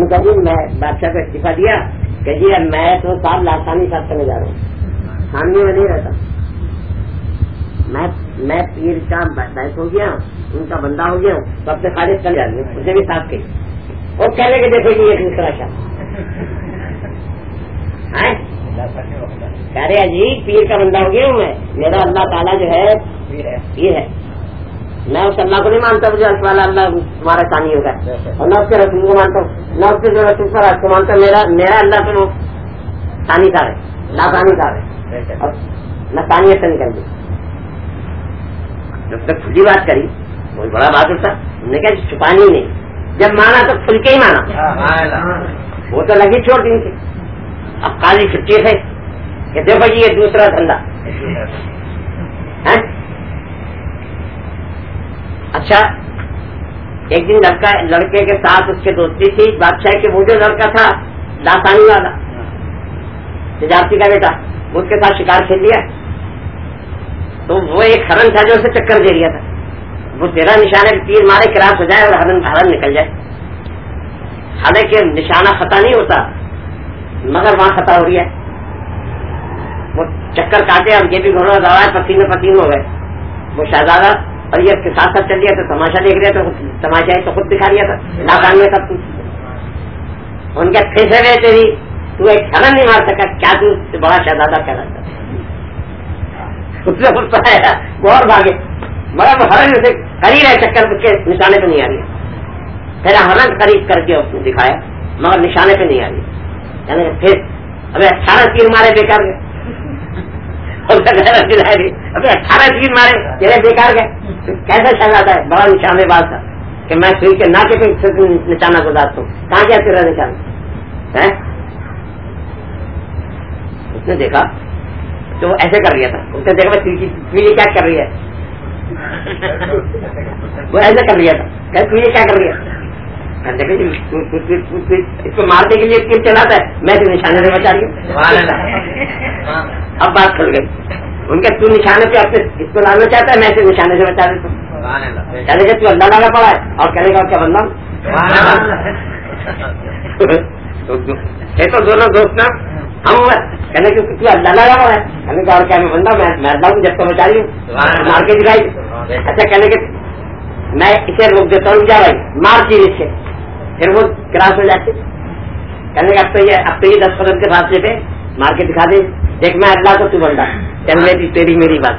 ان کا میں بادشاہ کو استعفیٰ دیا کہ جی اب میں تو صاحب لاسانی صاحب کرنے جا رہا ہوں، خانوی میں نہیں رہتا، میں پیر کا بیس ہو گیا، ان کا بندہ ہو گیا ہوں، تو اب سے خارج کر جا رہی ہوں، اسے بھی ساتھ کے اور کہنے کے دیکھو جی یہ دوسرا شاہ کہہ رہے جی پیر کا بندہ ہو گیا ہوں میں، میرا اللہ تعالیٰ جو ہے پیر ہے، میں اس اللہ کو نہیں مانتا مجھے والا اللہ تمہارا ثانی ہوگا، اور نہ اس کے رسول کو مانتا ہوں، نہ اس کے جو رسول پر کو مانتا ہوں، میرا اللہ تو ثانی صاحب ہے، لاثانی صاحب ہے، اور نہ ثانیت سے نکل گئی۔ جب تک کھلی بات کری بہت بڑا بات ہوتا، ہم نے کہا چھپانی نہیں، جب مانا تو کھل کے ہی مانا، وہ تو لگی چھوڑ دی تھی۔ اب قاضی چھٹی ہے کہ دیکھو جی یہ دوسرا دھندا، اچھا ایک دن لڑکے کے ساتھ اس کے دوستی تھی بادشاہ کے، وہ جو لڑکا تھا لاسانی والا تجارتی کا بیٹا، اس کے ساتھ شکار کھیل لیا، تو وہ ایک ہرن تھا جو اسے چکر دے رہا تھا، وہ تیرا نشانے تیر مارے کراس ہو جائے اور ہرن نکل جائے، حالانکہ نشانہ خطا نہیں ہوتا مگر وہاں خطا ہو رہی ہے، وہ چکر کاٹے اور یہ بھی گھوڑا دوا پسینے پسین ہو گئے، وہ شہزادہ اور یہ اس کے ساتھ ساتھ چل رہا تھا، تماشا دیکھ رہا تھا، تماشا تو خود دکھا رہا تھا ناکان میں سب کچھ، ان کے پھیسے ہوئے تیری تو ایک ہرن نہیں مار سکا، کیا تو بڑا شہزادہ کہہ رہا تھا، اس سے غصہ آیا وہ اور بھاگے، مگر وہ ہرن سے قریب ہے چکر کے نشانے پہ نہیں آ رہی، پھر ہرن قریب کر کے دکھایا مگر نشانے پہ نہیں آ رہی، یعنی پھر ابھی 18 تیر مارے بیکار گئے، ابھی 18 تیر مارے تیرے بیکار گئے، کیسا شہزادہ ہے، بڑا نشانے باز تھا کہ میں سوئی کے ناکے پہ نشانہ گزارتا ہوں، کہاں گیا تیرا نشانہ ہے؟ اس نے دیکھا تو وہ ایسے کر رہا تھا، اس نے دیکھا تو یہ کیا کر رہی ہے، وہ ایسے کر رہا تھا کہ تو یہ کیا کر رہی ہے، اس کو مارنے کے لیے تیر چلاتا ہے، میں تو نشانے سے بچا رہی ہوں، اب بات کھل گئی، ان کے تو نشانے پہ اس کو لانا چاہتا ہے، میں تو نشانے سے بچا دیتا ہوں، کہنے کہ تو اللہ لانا پڑا ہے اور کہنے کا کیا بندہ تو دونوں دوست نا ہم کہنے کہ تو اللہ لانا پڑا ہے، کہنے کا اور کیا میں بندہ میں اللہ ہوں جب تو بچا رہی ہوں، مار کے دکھائی، اچھا کہنے کہ میں اسے روک دیتا ہوں، جا بھائی مار چیز اس سے، پھر وہ کراس ہو جاتے، کہنے کا اب تو یہ 10 قدم کے فاصلے پہ مار کے دکھا دے، دیکھ میں اللہ کو تو بندہ چل میری تیری میری بات،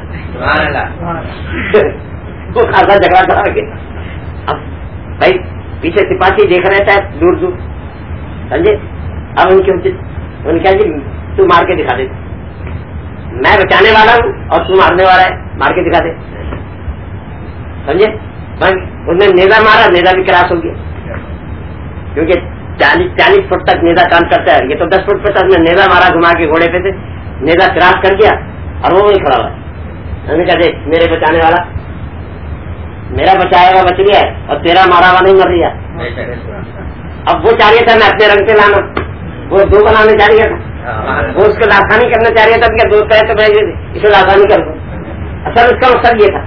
وہ خاصا جھگڑا کرا کے اب بھائی پیچھے سپاہی دیکھ رہتا ہے دور دور، سمجھے، اب ان کی جی تو مار کے دکھا دے، میں بچانے والا ہوں اور تو مارنے والا ہے، مار کے دکھا دے، سمجھے، اس نے نیزا مارا، نیزا بھی کراس ہو گیا، کیونکہ 40 فٹ تک نیزا کام کرتا ہے، یہ تو 10 فٹ پہ تک میں نیزا مارا گھما کے گھوڑے پہ سے، نیزا کراس کر گیا اور وہ وہیں کھڑا ہوا، میں نے کہا دیکھ میرے بچانے والا، میرا بچایا ہوا بچ گیا ہے اور تیرا مارا ہوا نہیں مر رہا، اب وہ چاہ رہا تھا میں اپنے رنگ سے لانا، وہ 2 بنانے چاہ رہا تھا، وہ اس کو لاسانی کرنا چاہ رہا تھا کہ دوست ہے تو میں اسے لاسانی کر دوں، اصل اس کا مقصد یہ تھا۔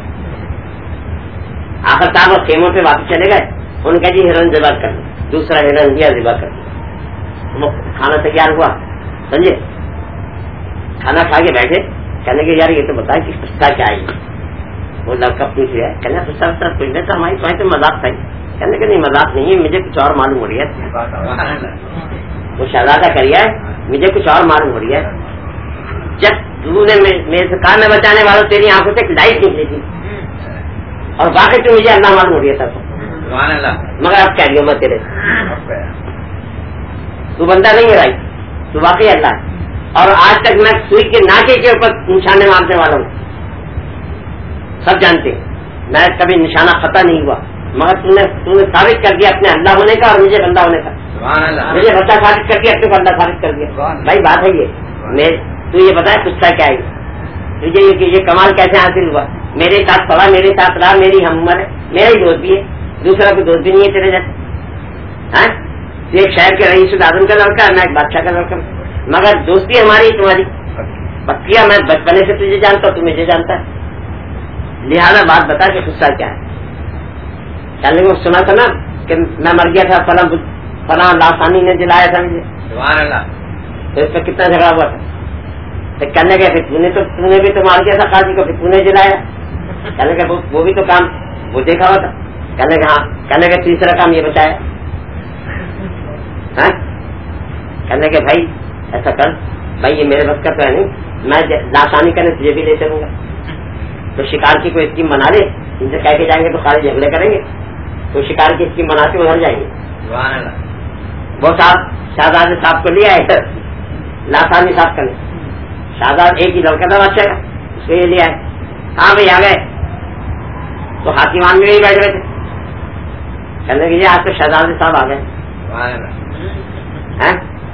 آخر صاحب اور خیموں پہ واپس چلے گئے، ان کا جی ہرن ذبح کر دیا، دوسرا ہرن دیا ذبح کر دیا، وہ کھانا تیار ہوا، سمجھے، کھانا کھا کے بیٹھے، کہنے کہ یار یہ تو بتائیں کہ قصہ کیا ہے، وہ لڑکا پوچھ رہا ہے، کہنا قصہ کچھ نہیں تھا، ہماری تو مذاق تھا، کہنے کہ نہیں مذاق نہیں ہے، مجھے کچھ اور معلوم ہو رہی ہے، وہ شہزادہ کر رہا ہے مجھے کچھ اور معلوم ہو رہی ہے، جب تو نے میرے سے کہا میں بچانے والا تیری آنکھوں سے ایک لائٹ نکلی تھی اور باقی تو مجھے اللہ معلوم ہو رہا تھا، مگر اب کہہ رہی ہوں میں تیرے تو بندہ نہیں ہے بھائی، تو واقعی اللہ ہے، اور آج تک میں سوئی کے ناکے کے اوپر نشانے مارنے والا ہوں، سب جانتے ہیں میں کبھی نشانہ خطا نہیں ہوا، مگر تم نے ثابت کر دیا اپنے اللہ ہونے کا اور مجھے بندہ ہونے کا، مجھے بچہ ثابت کر دیا اپنے کو اللہ ثابت کر دیا، بھائی بات ہے یہ، تو یہ بتایا قصہ کیا ہے، تجھے یہ کمال کیسے حاصل ہوا، میرے ساتھ پڑھا، میرے ساتھ رہا، میری ہم عمر ہے، میرا ہی دوست بھی ہے، دوسرا کوئی دوست بھی نہیں ہے تیرے جیسے، ایک شہر کے رئیس اعظم کا لڑکا ہے، میں ایک بادشاہ کا لڑکا، مگر دوستی ہماری تمہاری پکیا، میں بچپنے سے تجھے جانتا ہوں، تو مجھے جانتا ہے، لہذا بات بتا کہ قصہ کیا ہے، چلنے کو سنا تھا نا کہ میں مر گیا تھا فلاں फलां लासानी ने जलाया था मुझे, सुभान अल्लाह। तो इस पर कितना झगड़ा हुआ था। तो कहने के फिर तूने भी तो मार दिया था काजी को, फिर तूने जलाया। कहने के वो भी तो काम वो देखा हुआ था। कहने के हाँ। कहने के तीसरा काम ये बताया। कहने के भाई ऐसा कर, भाई ये मेरे बस का तो है नहीं, मैं लासानी करने तुझे भी ले चलूंगा। तो शिकार की कोई स्कीम बना ले, इनसे कह के जाएंगे तो सारे झगड़े करेंगे, तो शिकार की स्कीम बना के उधर जाएंगे। वो साहब शाहजाद साहब को लिया है लासानी साहब करने। शाहजाद एक ही लड़का था बच्चे का, उसको ये लिया है। हाँ भाई आ गए, तो हाथीवान में भी बैठ गए थे। कहने के आज तो शाहजाद साहब आ गए हैं।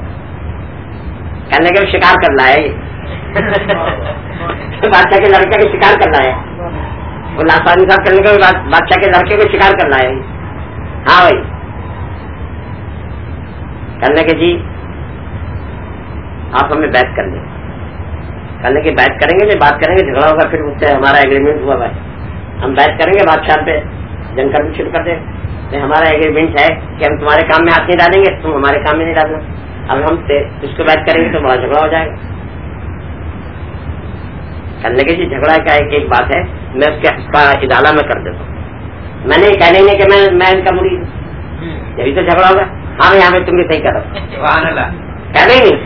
कहने के शिकार कर लाया ये बादशाह के लड़के को शिकार कर लाया। वो लासानी साहब करने के बाद बादशाह के लड़के को शिकार कर लाया। हाँ भाई। कहने के जी आप हमें बैठ कर लें। कहने की बात करेंगे, जब बात करेंगे झगड़ा होगा, फिर उससे हमारा एग्रीमेंट हुआ भाई, हम बात करेंगे, बादशाह पे जंग करनी शुरू कर देंगे। हमारा एग्रीमेंट है कि हम तुम्हारे काम में हाथ नहीं डालेंगे, तुम हमारे काम में नहीं डालना। अब हम उसको बात करेंगे तो बड़ा झगड़ा हो जाएगा। कहने के जी झगड़ा का एक बात है, मैं उसका इदाला में कर देता हूँ। मैंने कहने नहीं कि मैं इनका मुरीद हूँ, यही तो झगड़ा होगा। हाँ भाई हमें तुम भी सही करो, कहने नहीं।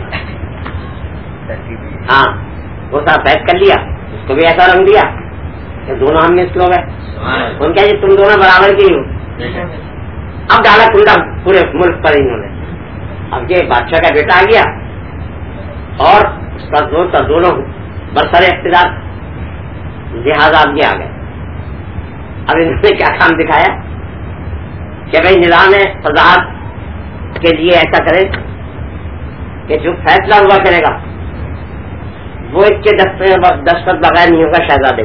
हाँ वो साहब बैठ कर लिया, उसको भी ऐसा रंग दिया कि दोनों हम मिस लोग हैं। उनका जी तुम दोनों बराबर की हो। अब डाला खुला पूरे मुल्क पर इन्होंने। अब ये बादशाह का बेटा आ गया और उसका दोस्त दोनों बरसर इख्तिदार, लिहाजा अब ये आ गए। अब इन्होंने क्या काम दिखाया कि भाई निजाम फजाहत के लिए ऐसा करें कि जो फैसला हुआ करेगा वो इसके दस्तखत बगैर नहीं होगा शहजादे।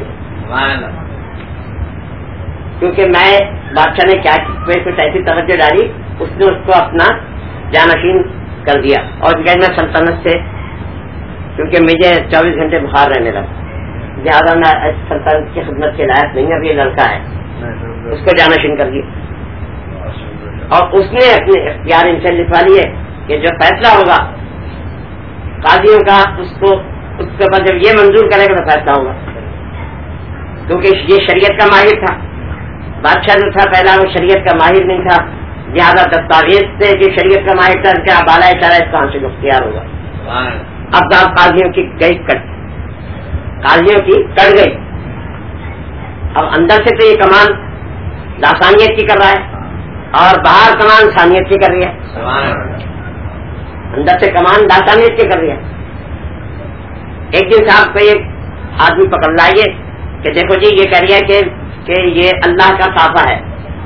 क्योंकि मैं बादशाह ने क्या कुछ ऐसी तवज्जो डाली, उसने उसको अपना जानशीन कर दिया। और मैं सल्तनत से, क्योंकि मुझे 24 घंटे बुखार रहने लगा, ज्यादा मैं सल्तनत की खिदमत के लायक नहीं, अब ये लड़का है, उसको जानशीन कर दिया। और उसने अपने इख्तियार इनसे लिखवा लिए कि जो फैसला होगा काजियों का, उसको उसके ऊपर जब ये मंजूर करेगा तो फैसला होगा। क्योंकि ये शरीयत का माहिर था, बादशाह जो था पहला वो शरीयत का माहिर नहीं था, ज्यादा दस्तावेज से जो शरीयत का माहिर था क्या बाला इशारा इस कहां से इख्तियार होगा। अब दाब काजियों की गई कट, काजियों की कट गई। अब अंदर से तो ये कमान लासानियत की कर रहा है और बाहर कमान सानियत की कर रही है। अंदर से कमान लासानियत की कर रही है। एक दिन साहब को एक आदमी पकड़ लाइए कि देखो जी ये कह रही है कि ये अल्लाह का साफा है,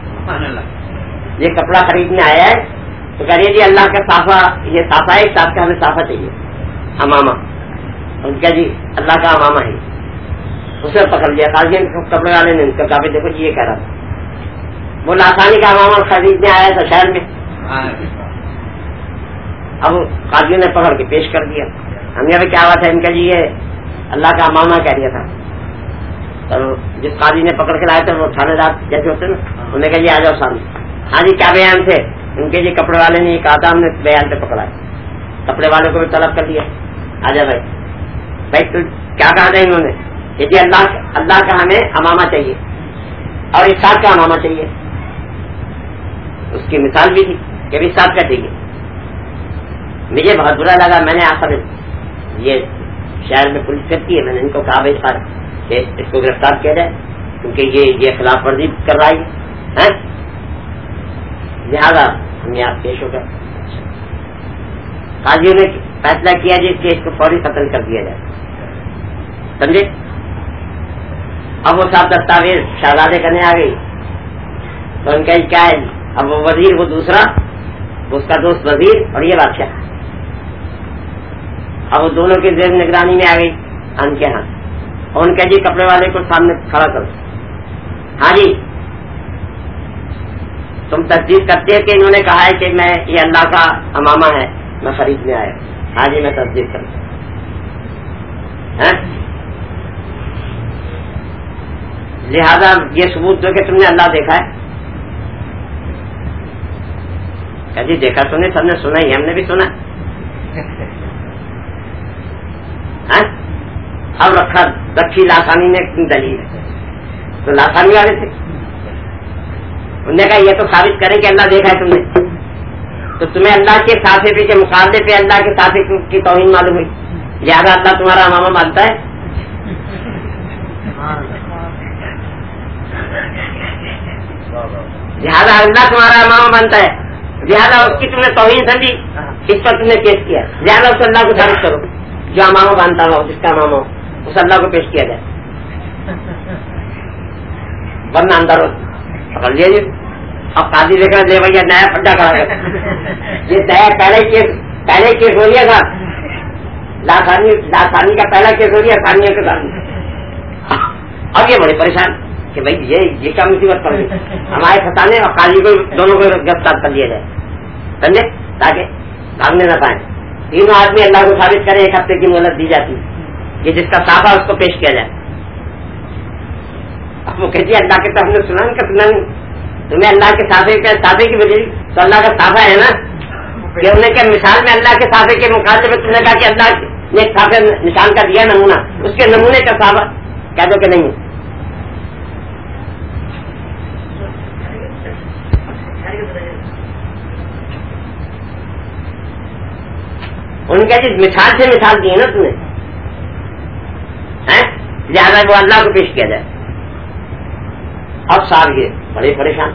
ये कपड़ा खरीदने आया है, तो कह रही है जी अल्लाह का साफा, ये साफा है, साथ का हमें साफा चाहिए, अमामा। उनका जी अल्लाह का अमामा है। उसे पकड़ लिया काजी कपड़े वाले ने, उनका कहा देखो जी ये कह रहा था, वो लासानी का अमामा खरीदने आया था शहर में। अब काजियों ने पकड़ के पेश कर दिया। हमने अभी क्या हुआ था, इनका जी ये अल्लाह का अमामा कह दिया था। तो जिस काजी ने पकड़ के लाए थे वो थानेदार जैसे होते ना, उन्होंने कहा जी आ जाओ सामने। हाँ जी क्या बयान थे? उनके जी कपड़े वाले ने कहा था हमने बयान पे पकड़ा है। कपड़े वाले को भी तलब कर दिया, आजा भाई। भाई तू क्या कहा था इन्होंने? ये जी अल्लाह का हमें अमामा चाहिए और इस साथ का अमामा चाहिए। उसकी मिसाल भी थी कि भी साथ का चाहिए। मुझे बहुत बुरा लगा, मैंने आखिर ये शहर में पुलिस करती है, मैंने इनको कहा भाई सर इसको गिरफ्तार किया जाए क्योंकि ये खिलाफ वर्जी कर रहा है, लिहाजा हम यहाँ पेश हो गए। काजियों ने फैसला किया जी कि इसको फौरी कत्ल कर दिया जाए, समझे। अब वो साहब दस्तावेज शहजादे करने आ गई तो उनका क्या है, अब वो वजीर, वो दूसरा, वो उसका दोस्त वजीर और ये बादशाह, अब वो दोनों की जेब निगरानी में आ गई उनके हाथ। और उनका जी कपड़े वाले को सामने खड़ा करो। हाँ जी तुम तस्दीक करते हैं कि इन्होंने कहा है कि मैं ये अल्लाह का अमामा है, मैं खरीदने आया। हाँ जी मैं तस्दीक करता हूं। लिहाजा ये सबूत दो कि तुमने अल्लाह देखा है। جی دیکھا سنے سب نے سنا ہی، ہم نے بھی سنا. اب رکھی لاسانی نے دلیل، تو لاسانی والے تھے، انہوں نے کہا یہ تو ثابت کریں کہ اللہ دیکھا ہے تم نے، تو تمہیں اللہ کے صافے کے مقابلے پہ اللہ کے صافے کی توہین معلوم ہوئی، لہٰذا اللہ تمہارا امامہ مانتا ہے. لہٰذا اللہ تمہارا امامہ مانتا ہے، لہٰذا اس کی تم نے توہین سمجھی، اس پر تم نے پیش کیا، لہٰذا اس اللہ کو ثابت کرو، جو امامہ مانتا ہو جس کا امامہ ہو اس اللہ کو پیش کیا جائے، ورنہ اندر پکڑ لیا جی. اب قاضی دیکھا لے بھیا نیا پھڈا کھڑا کر، یہ نیا پہلے کیس ہو گیا تھا، لاسانی کا پہلا کیس ہو گیا ثانیہ کے ساتھ. اب یہ بڑے پریشان کہ بھائی یہ کیا مصیبت پڑ گئی، ہمارے پھنسانے اور قاضی کو دونوں کو گرفتار کر لیا جائے، سمجھے، تاکہ بھاگنے نہ پائیں. تینوں آدمی اللہ کو ثابت کرے، 1 ہفتے کی مہلت دی جاتی ہے کہ جس کا صافہ اس کو پیش کیا جائے. اب وہ کہتی ہے اللہ کے تو ہم نے سنا نہیں، تمہیں اللہ کے صافے کی وجہ تو اللہ کا صافہ ہے نا، کہ انہوں نے کیا مثال میں اللہ کے صافے کے مقابلے میں تم نے کہا کہ اللہ نے ایک صافے نشان کا دیا نمونہ، اس کے نمونے کا صافہ کہہ دو کہ نہیں. ان کا جس مثال سے مثال دی ہے نا تم نے، لہٰذا وہ اللہ کو پیش کیا جائے. اب صاحب یہ بڑے پریشان،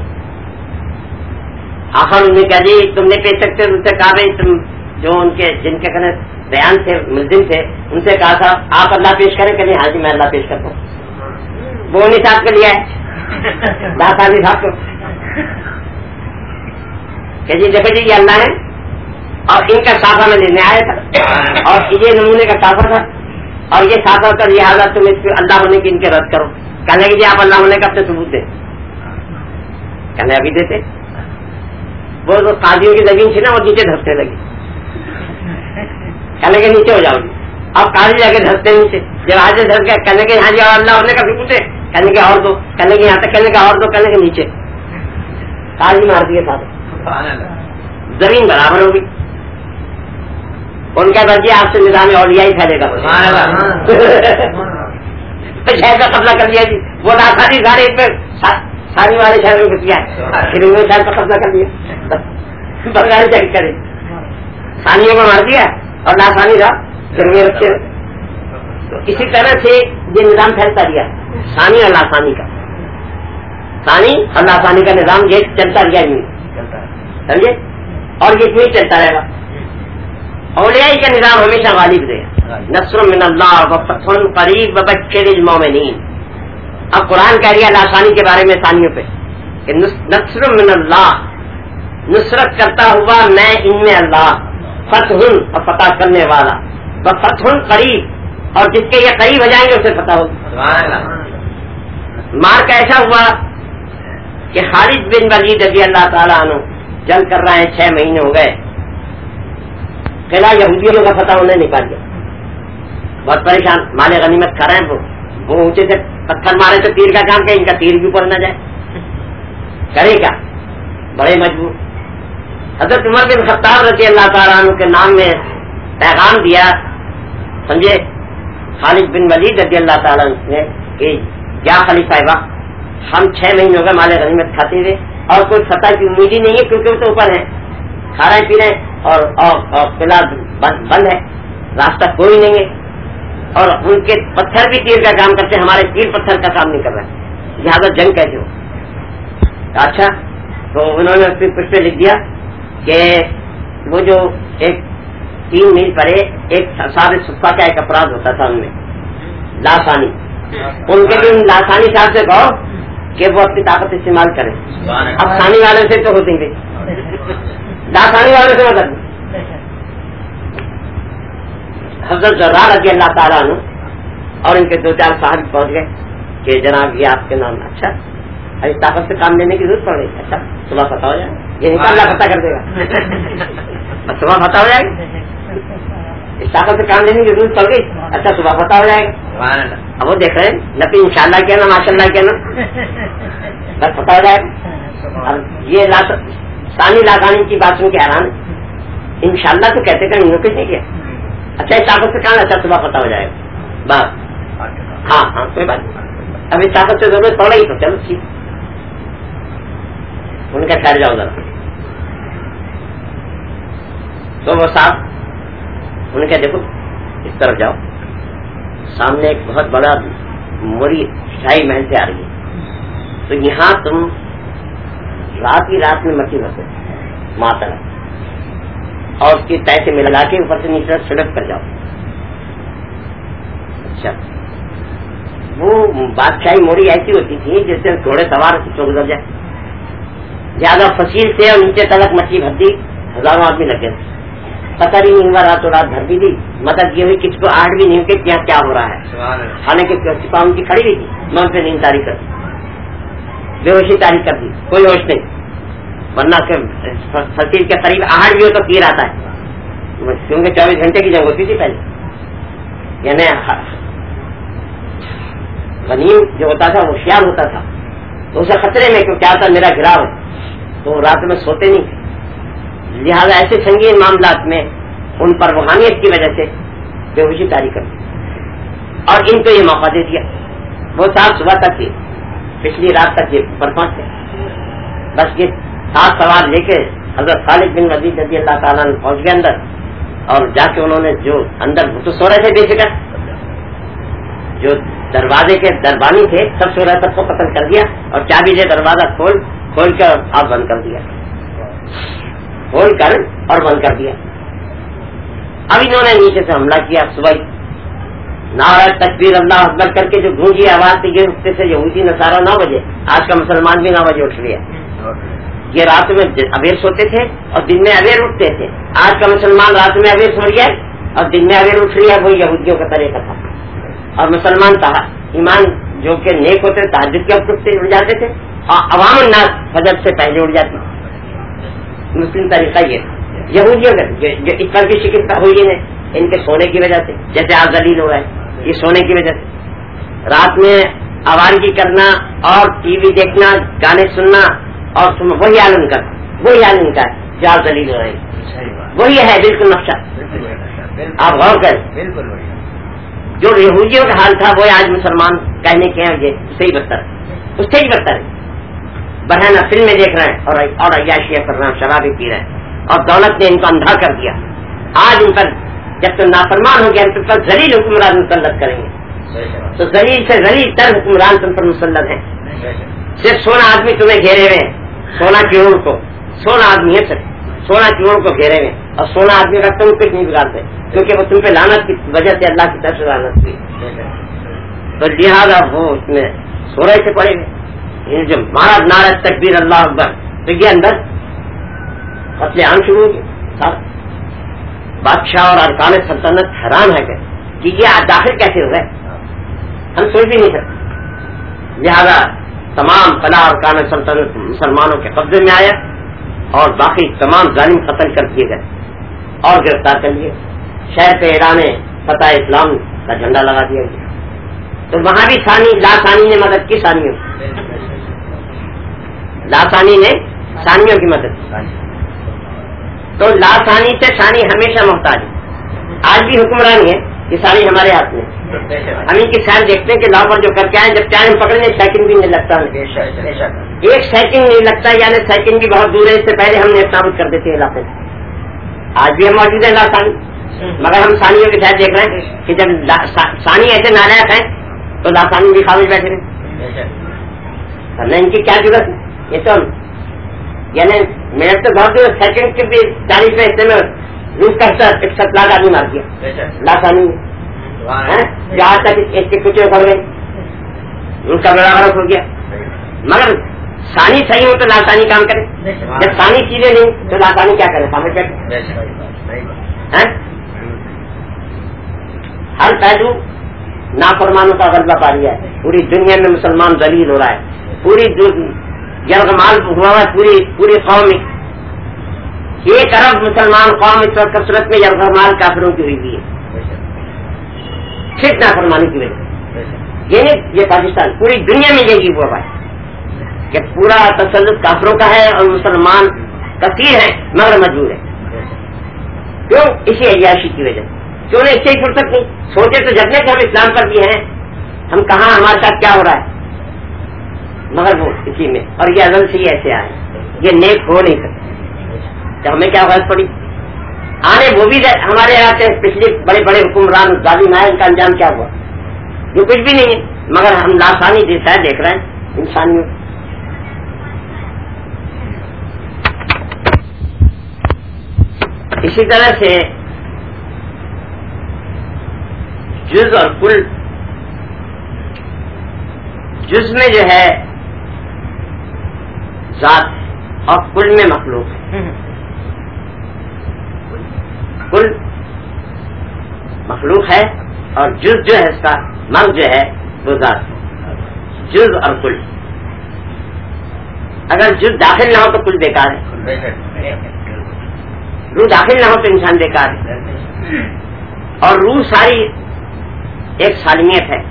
آخر انہوں نے کہا جی تم نے پیش سکتے، ان سے کہا بھائی تم جو ان کے جن کے کہنے بیان تھے ملزم تھے ان سے کہا تھا آپ اللہ پیش کریں کہ نہیں. ہاں جی میں اللہ پیش کرتا ہوں. وہ انہیں صاحب کو لیا ہے داسانی صاحب کو کہ جی دیکھو جی یہ اللہ ہے اور ان کا صافہ میں لینے آیا تھا اور یہ نمونے کا صافہ تھا اور یہ صافہ کا لہٰذا تم اس اللہ ہونے کی ان کے رد کرو. کہنے کہ جی آپ اللہ ہونے کا اپنے ثبوت دیں. کہنے ابھی دیتے. وہ قاضیوں کی زمین تھی نا وہ نیچے دھسنے لگی، کہنے کے نیچے ہو جاؤ گی. اب قاضی جا کے دھستے نیچے، جب آج دھس گیا کہنے کے یہاں جی اللہ ہونے کا ثبوت ہے، کہنے کے اور دو، کہنے کے یہاں تک، کہنے کا اور دو، کہنے کے نیچے. قاضی مار دیے ساتھ، زمین برابر ہوگی. ان کا درجہ آپ سے نظام اولیاء ہی پھیلے گا. شہر کا قبضہ کر لیا جی، وہ لاسانی سارے ساری والے شہر میں گھس گیا، پھر انہوں شہر کا قبضہ کر لیا. بغیر چیک کرے ثانیوں کو مار دیا اور لاسانی تھا پھر میں رکھتے. تو اسی طرح سے یہ نظام پھیلتا گیا، ثانی اور لاسانی کا، ثانی اور لاسانی کا نظام یہ چلتا گیا، سمجھے، اور یہ اتنی چلتا رہے گا. اولیاء کا نظام ہمیشہ غالب رہے. نصر من اللہ وفتح قریب وبشر المؤمنین. اب قرآن کہہ رہا لاسانی کے بارے میں ثانیوں پہ کہ نصر من اللہ، نصرت کرتا ہوا میں ان میں اللہ، فتح اور فتح کرنے والا، وفتح قریب اور جس کے یہ قریب ہو جائیں گے اسے فتح ہوگی. مار کا ایسا ہوا کہ خالد بن ولید رضی اللہ تعالیٰ عنہ جنگ کر رہے ہیں، 6 مہینے ہو گئے، قلعہ یہودیوں کا فتح انہیں نکال دیا. بہت پریشان، مال غنیمت کھا رہے ہیں، وہ اونچے سے پتھر مارے تو تیر کا کام کیا، ان کا تیر بھی اوپر نہ جائے، کرے کیا، بڑے مجبور. حضرت عمر بن خطاب رضی اللہ تعالیٰ عنہ کے نام میں پیغام دیا، سمجھے، خالد بن ولید رضی اللہ تعالیٰ عنہ نے کہ یا خلیفہ وقت، ہم 6 مہینے ہو گئے مال غنیمت کھاتے ہوئے اور کوئی فتح کی امید ہی نہیں ہے، کیونکہ وہ تو اوپر ہے، کھا رہے پی رہے اور قلعہ بند ہے، راستہ کوئی نہیں ہے، اور ان کے پتھر بھی تیر کا کام کرتے، ہمارے تیر پتھر کا کام نہیں کر رہے، لہٰذا جنگ کیسے ہو. اچھا تو انہوں نے کچھ پہ لکھ دیا کہ وہ جو ایک 3 میل پرے ایک صاحب صفا کا ایک افراد ہوتا تھا ان میں لاسانی، ان کے بھی لاسانی صاحب سے کہو کہ وہ اپنی طاقت استعمال کریں. اب ثانی والے سے تو ہوتے ہیں، لاسانی والے سے مدد. حضرت زرار رضی اللہ تعالیٰ عنہ اور ان کے 2-4 صاحب پہنچ گئے کہ جناب یہ آپ کے نام. اچھا اس طاقت سے کام لینے کی ضرورت پڑ رہی. اچھا صبح فتح ہو جائے گا، یہ نہیں اللہ فتح کر دے گا، صبح فتح ہو جائے گا. اس طاقت سے کام لینے کی ضرورت پڑ گئی، اچھا صبح فتح ہو جائے گا. اب وہ دیکھ رہے ہیں نبی انشاءاللہ کہنا، ماشاء اللہ کہنا، بس فتح ہو جائے گا. اب یہ ثانی لاثانی کی بات سن کے حیران انشاءاللہ تو کہتے کہ انہوں کچھ نہیں کیا. اچھا اس طاقت سے کہاں اچھا صبح پتا ہو جائے گا بس. ہاں کوئی بات نہیں, اب اس طاقت سے ضرورت پڑ رہی تو چلو ٹھیک. ان کا ٹھہر جاؤ ذرا. تو وہ صاحب انہوں نے کہا دیکھو اس طرف جاؤ, سامنے ایک بہت بڑا موری شاہی محل سے آ رہی ہے, تو یہاں تم رات ہی رات میں مٹی بھر ماتر اور اس کی تہ سے ملا کے اوپر سے نیچے سڑک کر جاؤ. اچھا وہ بادشاہی موری ایسی ہوتی تھی جس سے گھوڑے سوار چوک گزر جائے, زیادہ فصیل سے اور نیچے تلک مچھی بھر دی, ہزاروں آدمی لگے. پتہ بھی نہیں ہوا, راتوں رات بھر بھی دی. مدد یہ ہوئی کسی کو آٹھ بھی نہیں ہوئی کہ یہاں کیا ہو رہا ہے. حالانکہ ان کی کھڑی ہوئی تھی, میں ان پہ نیند تاری کر دی, بے ہوشی تاری کر دی, کوئی ہوش نہیں. ورنہ فصیل کے قریب آہٹ بھی ہو تو پیر آتا ہے, کیونکہ 24 گھنٹے کی جنگ ہوتی تھی پہلے. یعنی غنیم جو ہوتا تھا وہ ہوشیار ہوتا تھا, تو اسے خطرے میں کیوں کیا تھا میرا گراؤ, تو رات میں سوتے نہیں تھے. لہذا ایسے سنگین معاملات میں ان پر روحانیت کی وجہ سے بے ہوشی تاری کر دی اور ان کو یہ موقع دے دیا. وہ صاحب صبح تک یہ پچھلی رات تک یہ پر پہنچتے, بس یہ سات سوار لے کے حضرت خالد بن ولید رضی اللہ تعالیٰ پہنچ گئے اندر, اور جا کے انہوں نے جو اندر تو سو رہے تھے بے فکر, جو دروازے کے دربانی تھے سب سو رہے, سب کو قتل کر دیا اور چابی سے دروازہ کھول کر آپ بند کر دیا, کھول کر اور بند کر دیا. اب انہوں نے نیچے سے حملہ کیا. صبح نعرہ تکبیر اللہ اکبر کر کے جو گونجی آواز تھی یہ اٹھتے سے یہودی نصارہ 9 بجے, آج کا مسلمان بھی 9 بجے اٹھ لیا. یہ رات میں ابیر سوتے تھے اور دن میں ابیر اٹھتے تھے. آج کا مسلمان رات میں ابیر سو رہا ہے اور دن میں ابیر اٹھ رہا ہے. وہ یہودیوں کا طریقہ تھا. اور مسلمان ایمان جو کہ نیک ہوتے تہجد کے وقت سے اٹھ جاتے تھے, اور عوام الناس فجر سے پہلے اٹھ جاتی. مسلم طریقہ یہ یہودیوں کا جو اس پر کی شکست ہوئی ہے ان کے سونے کی وجہ سے, جیسے آج ذلیل ہو رہا ہے یہ سونے کی وجہ سے. رات میں آوارگی کرنا اور ٹی وی دیکھنا, گانے سننا اور وہی حال ان کا, وہی حال ان کا جو آج ذلیل ہو رہے ہیں, وہی ہے بالکل نقشہ. آپ غور کریں, جو یہودیوں کا حال تھا وہ آج مسلمان کہنے کے ہیں اس سے ہی بدتر ہے, اس سے ہی بدتر ہے. بہانہ فلمیں دیکھ رہے ہیں اور عیاشیاں کر رہے ہیں, شرابیں پی رہے ہیں, اور دولت نے ان کو اندھا کر دیا. آج ان پر جب تو نافرمان ہو گیا ان پر ذلیل حکمران مسلط کریں گے, تو ذلیل سے ذلیل تر حکمران تم پر مسلط ہیں. صرف سونا آدمی تمہیں گھیرے ہوئے, سونا کیوڑ کو, سونا آدمی ہے صرف سونا کیوڑ کو گھیرے ہوئے, اور سونا آدمی کا تم کچھ نہیں بگاڑتے کیونکہ وہ تم پہ لعنت کی وجہ سے اللہ کی طرف سے لعنت ہوئی. تو لہٰذا وہ اس میں سو رہے سے پڑے ہوئے. جو مارا نعرہ تکبیر اللہ اکبر, تو یہ اندر قتل عام شروع ہو گیا. بادشاہ اور ارکان سلطنت حیران ہے کہ یہ داخل کیسے ہو گئے, ہم سوچ بھی نہیں سکتے. لہذا تمام فلاح ارکان سلطنت مسلمانوں کے قبضے میں آیا اور باقی تمام ظالم قتل کر دیے گئے اور گرفتار کر لیے. شہر پہ ایران فتح اسلام کا جھنڈا لگا دیا گیا. تو وہاں بھی ثانی نے مدد کی, ثانی نے ثانیوں کی مدد کی. تو ثانی سے ثانی ہمیشہ محتاج ہے. آج بھی حکمرانی ہے کہ ثانی ہمارے ہاتھ میں. ہم ان کی سیر دیکھتے ہیں کہ لاؤ پر جو کر کے آئے, جب چاہے ہم پکڑنے سیکنڈ بھی نہیں لگتا, 1 سیکنڈ نہیں لگتا, یعنی سیکنڈ بھی بہت دور ہے. اس سے پہلے ہم نے ثابت کر دیتے ہیں علاقے سے. آج بھی ہم موجود ہیں ثانی, مگر ہم ثانیوں کی سیر دیکھ رہے ہیں کہ جب ثانی ایسے نالائق ہیں تو ثانی بھی خاموش بیٹھے رہے. ہمیں ان کی کیا ضرورت ہے. یہ تو یعنی منٹ تو بہت دور, سیکنڈ کے بھی 40 میں حصے میں روس کا حصہ 61 لاکھ آدمی مار دیا ثانی میں. جہاں تک اس کے کچھ پڑ گئے, ان کا بڑا فرق ہو گیا. مگر ثانی صحیح ہو تو ثانی کام کرے, جب ثانی چیزیں نہیں تو ثانی کیا کرے, سامنے بیٹھے. ہر پہلو نافرمانوں کا غلبہ پا لیا ہے. پوری دنیا میں مسلمان ذلیل ہو رہا ہے, پوری یرغمال ہوا ہے پوری قوم میں. 1 ارب مسلمان قوم اس وقت کثرت میں یرغمال کافروں کی ہوئی ہے, صرف نافرمانی کی وجہ سے. یہ پاکستان پوری دنیا میں یہی ہوا ہے کہ پورا تسلط کافروں کا ہے اور مسلمان کثیر ہیں مگر مجبور ہے. کیوں؟ اسی عیاشی کی وجہ سے. کیوں نے اس سے ہی فرصت نہیں سوچے تو جتنے کہ ہم اسلام پر بھی ہیں, ہم کہاں ہمارے ساتھ کیا ہو رہا ہے, مگر وہ اسی میں. اور یہ ازل سے ہی ایسے آئے, یہ نیک ہو نہیں سکتے. تو ہمیں کیا غلط پڑی آنے, وہ بھی ہمارے یہاں سے پچھلے بڑے بڑے حکمران ظالم آئے, ان کا انجام کیا ہوا؟ جو کچھ بھی نہیں ہے, مگر ہم لاسانی جیسا دیکھ رہے ہیں انسانیوں. اسی طرح سے جز اور کل, جز میں جو ہے ذات اور کل میں مخلوق ہے. کل مخلوق ہے اور جز جو ہے اس کا مرد جو ہے وہ ذات. جز اور کل, اگر جز داخل نہ ہو تو کل بیکار ہے, روح داخل نہ ہو تو انسان بیکار ہے. اور روح ساری ایک سالمیت ہے,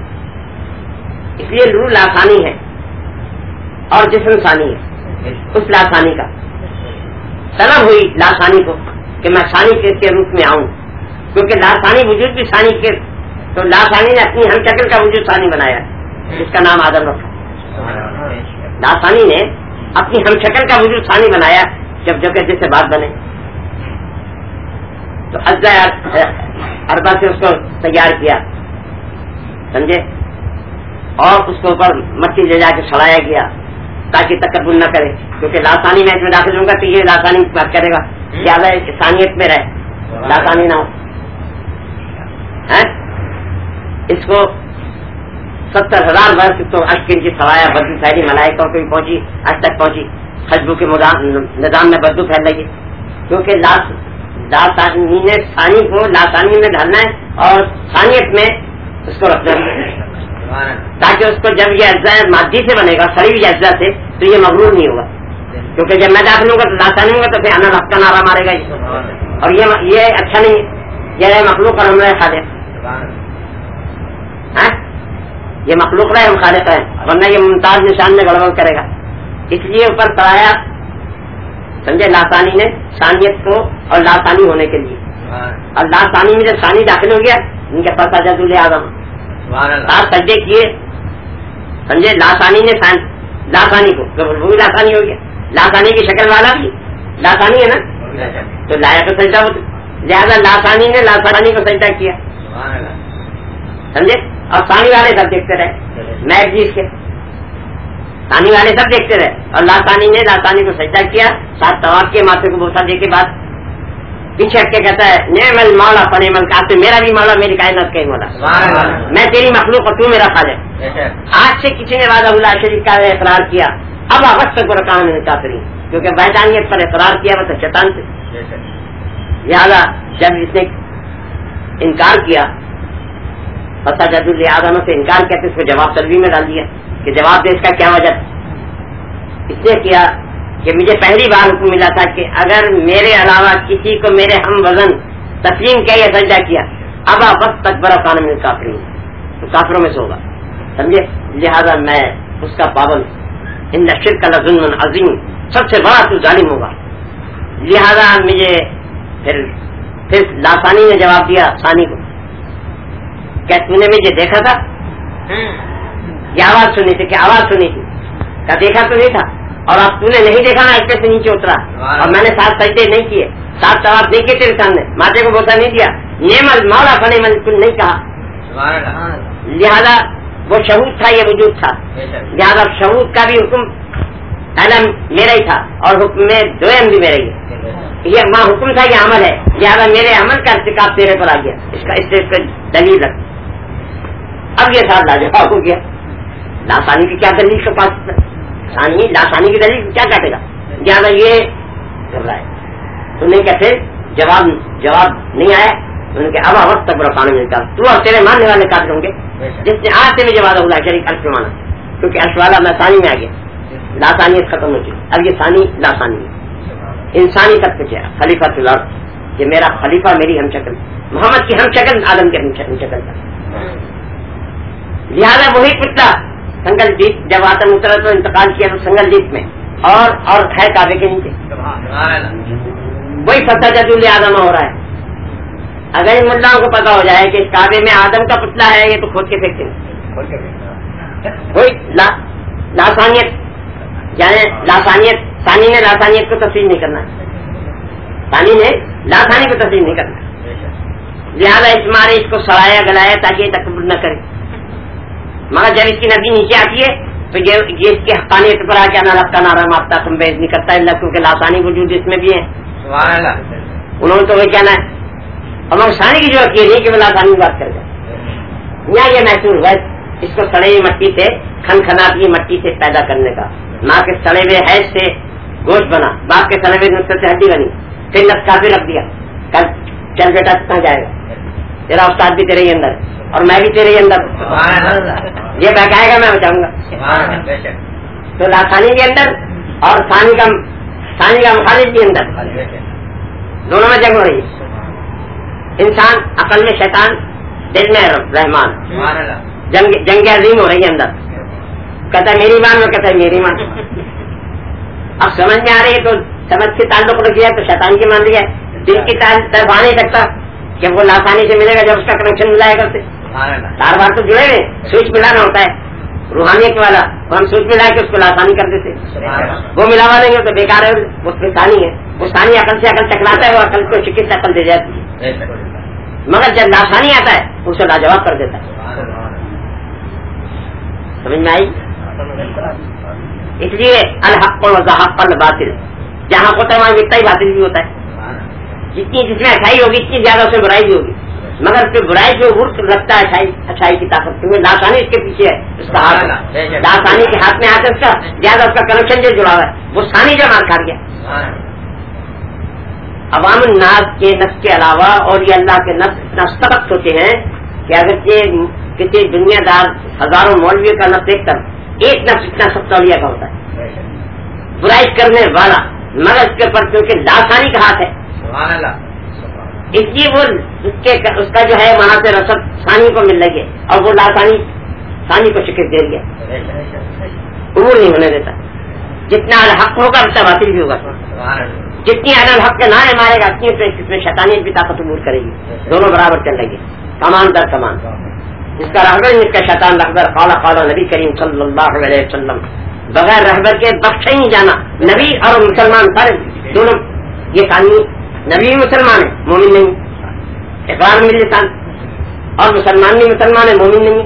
اس لیے روح لاسانی ہے اور جسم ثانی ہے. اس لاسانی کا طلب ہوئی لاسانی کو کہ میں ثانی کے روپ میں آؤں, کیونکہ لاسانی وجود بھی ثانی کے, تو لاسانی نے اپنی ہم شکل کا وجود ثانی بنایا جس کا نام آدم رکھا. لاسانی نے اپنی ہم شکل کا وجود ثانی بنایا جب جگہ جس سے بات بنے, تو اجزا اربع سے اس کو تیار کیا, سمجھے, اور اس کے اوپر مٹی لے جا کے سڑایا گیا تاکہ تکبر نہ کرے, کیونکہ لاسانی میں میں داخل ہوں گا تو یہ لاسانی بات کرے گا, زیادہ ثانیت میں رہے, لاسانی نہ ہو. اس کو 70,000 برس تو اشکن کی سڑایا, بدبو پھیلی, ملائکوں کو بھی پہنچی, آج تک پہنچی. خوشبو کے نظام میں بدبو پھیل رہی ہے, کیونکہ لاسانی نے ثانی کو لاسانی میں ڈالنا ہے اور ثانیت میں اس کو رکھنا ہے, تاکہ اس کو جب یہ اجزاء مادی سے بنے گا, سڑی ہوئی اجزاء سے, تو یہ مغرور نہیں ہوگا. کیونکہ جب میں داخل ہوں گا تو لاسانی ہوں گا تو پھر انا رخت کا نعرہ مارے گا, اور یہ اچھا نہیں ہے. یہ ہے مخلوق اور ہم رہے خالق, یہ مخلوق رہے ہم خالق ہیں, ورنہ یہ ممتاز نشان میں گڑبڑ کرے گا. اس لیے اوپر پڑھایا, سمجھے, لاسانی نے ثانیت کو اور لاسانی ہونے کے لیے. اور لاسانی میں جب ثانی داخل ہو گیا, ان کے پاس سجدہ آدم آپ سجدے کیے, سمجھے, لاسانی نے لاسانی کو, وہ بھی لاسانی ہو گیا. لاسانی کی شکل والا بھی لاسانی ہے نا, تو لایا تو سجدہ ہوتا, لہٰذا لاسانی نے لاسانی کو سجدہ کیا, سمجھے. اور ثانی والے سب دیکھتے رہے, میں جیس کے ثانی والے سب دیکھتے رہے, اور لاسانی نے لاسانی کو سجدہ کیا, 7 طواف کے, ماتھے کو بوسہ دے کے بعد پیچھے ہٹ کے کہتا ہے نعم المولا فنعم الکافر, میرا بھی مولا میری کائنات کا مولا, میں تیری مخلوق اور تو میرا خالق. آج سے کسی نے وعدہ اللہ شریف کا اقرار کیا, اب آواز تک رکھا میں کافری, کیونکہ وحدانیت پر اقرار کیا وہ تو شیطان سے. لہٰذا جب اس نے انکار کیا, فسجد آدم سے انکار کیا, تو اس کو جواب طلبی میں ڈال دیا کہ جواب دے, اس کا کیا وجہ. اس نے کیا کہ مجھے پہلی بار حکم ملا تھا کہ اگر میرے علاوہ کسی کو میرے ہم وزن تسلیم کیا یا سجدہ کیا, اب بس تک بڑا کان میں کافر ہوں, تو کافروں میں سے ہوگا, سمجھے. لہذا میں اس کا پابند, ان شرک لظلم عظیم, سب سے بڑا تو ظالم ہوگا. لہذا مجھے پھر لاسانی نے جواب دیا ثانی کو, کیا تم نے مجھے دیکھا تھا, یہ آواز سنی تھی, کیا آواز سنی تھی, کیا دیکھا تو نہیں تھا, اور اب تو نے نہیں دیکھا نا, اس پہ سے نیچے اترا, اور میں نے 7 سجدے نہیں کیے, 7 طواف نہیں کیے تیرے سامنے, ماتھے کو بوسہ نہیں دیا, نعم المولا فنعم الکل نہیں کہا. لہذا وہ شہود تھا, یہ وجود تھا, لہذا شہود کا بھی حکم علم میرا ہی تھا, اور حکم میں دویم بھی میرا ہی ہے. یہ ماں حکم تھا, یہ عمل ہے, لہذا میرے عمل کا ارتکاب تیرے پر آ گیا. اس کا دلیل رکھ. اب یہ ساتھ لاجواب ہو گیا, لاسانی کی کیا دلیل کے پاس, لاسانی کی دلیل کیا کاٹے گا, لہٰذا یہ کر رہا ہے. تو نہیں کہتے جواب نہیں آیا, ان کے اب وقت تک بڑا پانی ملتا, تو اور تیرے ماننے والے کافر ہوں گے, جس نے آج سے بھی جواب اللہ شریک عرش میں مانا, کیونکہ عرش والا میں ثانی میں آ گیا, لاسانیت ختم ہو چکی. اب یہ ثانی لاسانی انسانی تک پہنچا, خلیفہ فی الارض, یہ میرا خلیفہ میری ہم شکل, محمد کی ہم شکل, آدم کی ہم شکل تھا. لہذا وہی پتلا سنگل جیت, جب آتم اترا تو انتقال کیا تو سنگل جیت میں اور ہے کعبے کے نیچے. وہی فسجدوا لآدم ہو رہا ہے. اگر ان ملاؤں کو پتا ہو جائے کہ اس کعبے میں آدم کا پتلا ہے یہ تو کھود کے پھینکتے ہیں. وہی لاسانیت یعنی لاسانیت ثانی نے لاسانیت کو تسلیم نہیں کرنا. ثانی نے لاسانی کو تسلیم نہیں کرنا. لہٰذا اس مارے اس کو سڑایا گلایا تاکہ یہ تکبر نہ کرے. مگر جب اس کی نبی نیچے آتی ہے تو یہ اس کی حقانیت پر آ کے انا رب کا نعرہ مارتا تم بحث نہیں کرتا اللہ کیونکہ لاسانی وجود اس میں بھی ہے. انہوں نے تو وہی کہنا ہے. اور مگر ثانی کی ضرورت یہ نہیں کہ وہ لاسانی بات کر جائے. یہاں یہ محسوس ہوا اس کو سڑے ہوئی مٹی سے کھنکھناتی مٹی سے پیدا کرنے کا. ماں کے سڑے ہوئے حیض سے گوشت بنا, باپ کے سڑے ہوئے نسخے سے ہڈی بنی, پھر لٹکا بھی رکھ دیا. کل چل بیٹا کہاں جائے گا, تیرا استاد بھی تیرے ہی اندر اور میں بھی تیرے ہی اندر. یہ بہکائے گا میں بچاؤں گا. تو لاسانی کے اندر اور ثانی کا مخالف بھی اندر, دونوں میں جنگ ہو رہی ہے. انسان عقل میں شیطان, دل میں رحمان. جنگ عظیم ہو رہی ہے اندر. کہتا ہے میری مان, میں کہتا ہے میری مان. اب سمجھ میں آ رہی ہے تو سمجھ سے تعلق رکھ لیا تو شیطان کی مان لیا. دل کی طرف آ نہیں سکتا کہ وہ لاسانی سے ملے گا جب اس کا کنیکشن ملائے گا اسے. بار بار تو جڑے ہوئے, سوئچ ملانا ہوتا ہے روحانیت والا. ہم سوچ ملا کے اس کو لاسانی کر دیتے. وہ ملاوا نہیں ہو تو بیکار ہے, وہ ثانی ہے. وہ ثانی عقل سے عقل ٹکراتا ہے, وہ عقل کو شکست عقل دے جاتی ہے. مگر جب لاسانی آتا ہے اسے لاجواب کر دیتا ہے. سمجھ میں آئی؟ اس لیے الحق وزحق الباطل, جہاں ہوتا ہے وہاں اتنا ہی باطل بھی ہوتا ہے. جتنی جس میں اچھائی ہوگی اتنی زیادہ اس میں برائی بھی ہوگی. مگر پھر برائی جو ورث رکھتا ہے اچھائی کی طاقت, کیونکہ لاسانی اس کے پیچھے ہے, اس کا ہاتھ لاسانی کے ہاتھ میں آتا ہے, اس کا زیادہ اس کا کنیکشن جو جڑا ہوا ہے. وہ ثانی جو مار کھا گیا. عوام الناس کے نفس کے علاوہ اور یہ اللہ کے نفس اتنا سخت ہوتے ہیں کہ اگر کسی دنیا دار ہزاروں مولویوں کا نفس دیکھ کر ایک نفس اتنا سخت اولیاء کا ہوتا ہے برائی کرنے والا, مگر اس کے اوپر کیونکہ لاسانی کا ہاتھ ہے اس لیے وہ اس کا جو ہے وہاں سے رسد ثانی کو مل رہی ہے اور وہ لاسانی ثانی کو شکست دے رہی ہے, عبور نہیں ہونے دیتا. جتنا الحق ہوگا اتنا باطل بھی ہوگا. جتنی الحق کے نعرے مارے گا اتنی اس میں شیطانیت بھی طاقت عبور کرے گی. دونوں برابر چل رہی ہے, کمان در کمان. اس کا رہبر اس کا شیطان رہبر قال نبی کریم صلی اللہ علیہ وسلم, بغیر رہبر کے بخشا ہی نہیں جانا. نبی اور مسلمان سارے دونوں یہ ثانی, نبی مسلمان ہے مومن نہیں, اقرار باللسان, اور مسلمان بھی مسلمان ہے مومن نہیں.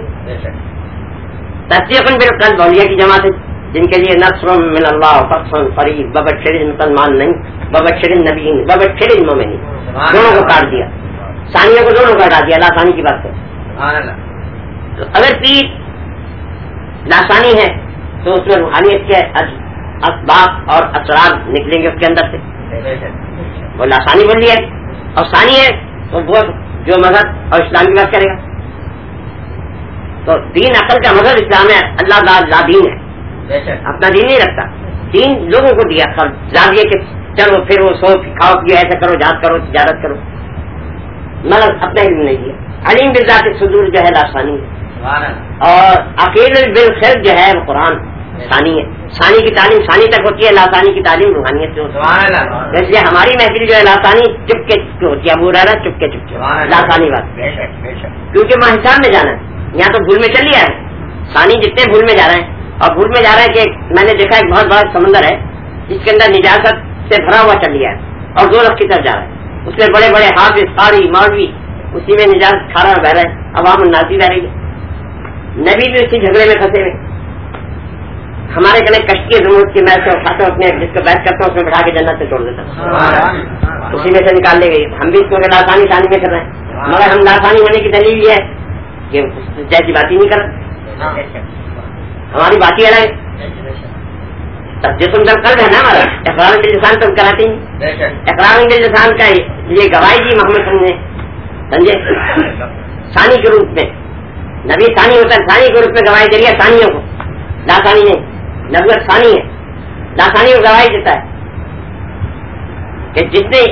تصدیق بالقلب اولیاء کی جماعت ہے جن کے لیے نصر من اللہ فتح قریب وبشر مسلمان نہیں وبشر النبی وبشر المؤمنین. دونوں کو کاٹ دیا, ثانیوں کو دونوں کو ہٹا دیا. لاسانی کی بات ہے. اگر پیر لاسانی ہے تو اس میں روحانیت کے اسباب اور اسرار نکلیں گے اس کے اندر سے. وہ لاسانی بن لیا, اور ثانی ہے تو وہ جو مذہب اور اسلام کی بات کرے گا. تو دین عقل کا مذہب اسلام ہے. اللہ لا دین ہے, اپنا دین نہیں رکھتا. دین لوگوں کو دیا زاویے کہ چلو پھر وہ سو کھاؤ پیو ایسا کرو, جہاد کرو, تجارت کرو, مگر اپنا علم نہیں دیا. علیم بالذات صدور جو ہے لاسانی ہے, اور عقیل بالخیر جو ہے وہ قرآن ثانی ہے. ثانی کی تعلیم ثانی تک ہوتی ہے, لاسانی کی تعلیم روحانیت سے ہوتی ہے. اس لیے ہماری محفل جو ہے لاسانی چپکے چپکے ہوتی ہے. ابو ہریرہ چپکے چپکے لاسانی بات, کیونکہ وہاں حساب میں جانا ہے. یہاں تو بھول میں چل لیا ہے. ثانی جتنے بھول میں جا رہے ہیں, اور بھول میں جا رہے ہیں کہ میں نے دیکھا ایک بہت بڑا سمندر ہے جس کے اندر نجاست سے بھرا ہوا چل لیا ہے اور دو رخ کی طرف جا رہا ہے. اس میں بڑے بڑے حافظ قاری مولوی اسی میں نجاست کھا رہا بہ رہے ہیں, عوام الناس بھی بہ رہی ہے. نبی بھی اسی جھگڑے میں پھنسے ہوئے. ہمارے کنے کشتی ضرورت کی محل سے اٹھاتے اپنے جس کو بیٹھ کرتا ہوں اس میں بٹھا کے جنت سے چھوڑ دیتا, اسی میں سے نکال لے گئی. ہم بھی اس کو لاسانی ثانی میں کر رہے ہیں, مگر ہم لاسانی ہونے کی دلیل یہ ہے کہ جیسی بات ہی نہیں کر رہے. ہماری بات ہی الگ ہے. جسم جب قلب ہے نا ہمارا, اقرار باللسان تو کراتے ہیں. اقرار باللسان کا یہ گواہی دی محمد نے, سمجھے, ثانی کے روپ میں. نبی ثانی ہوتا ہے, ثانی کے روپ میں گواہی دے رہی ہے ثانیوں کو, لاسانی نہیں. نبوت ثانی ہے, لاسانی کو گواہی دیتا ہے کہ جس نے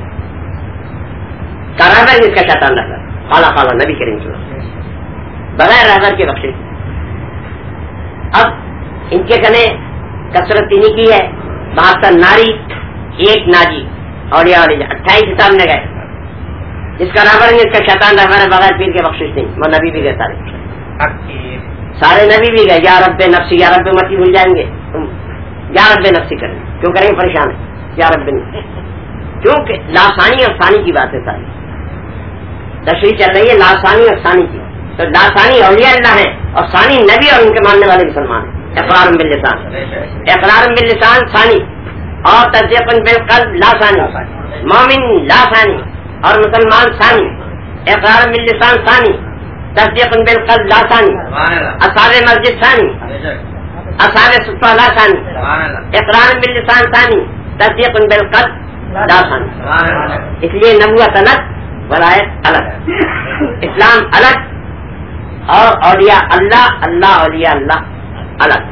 کرانا جس کا شیطان رہتا خالا خالا نبی کریم صلی اللہ علیہ وسلم بغیر رہبر کے بخشش. اب ان کے کنے کثرت تینی کی ہے 72 नारी 1 नाजी और 28 हिसाब में गए, जिसका राबर नहीं इसका शैतान रहमान है, बगैर पीर के बख्शिश नहीं। वो नबी भी गए सारे नबी भी गए। या रब्बे नफ्सी, या रब्बे मती भूल जाएंगे तुम, या रब्बे नफ्सी करेंगे, क्यों करेंगे? परेशान है, या रब्बे नफ्सी, क्योंकि लासानी और सानी की बात है सारी तशरीह चल रही है, लासानी और सानी की। तो लासानी औलिया अल्लाह है और सानी नबी और उनके मानने वाले मुसलमान है। इकरार बिल लिसान, इकरार बिल लिसान सानी और तस्दीक़ बिल क़ल्ब लासानी, मोमिन लासानी और मुसलमान सानी। इकरार बिल लिसान सानी, तस्दीक़ बिल क़ल्ब लासानी, असाब मस्जिद सानी, असाब सुफ़ा लासानी। इकरार बिल लिसान सानी, तस्दीक़ बिल क़ल्ब लासानी। इसलिए नबुवत अलग, वलायत अलग, इस्लाम अलग और औलिया अल्लाह, अल्लाह औलिया अल्लाह अलग।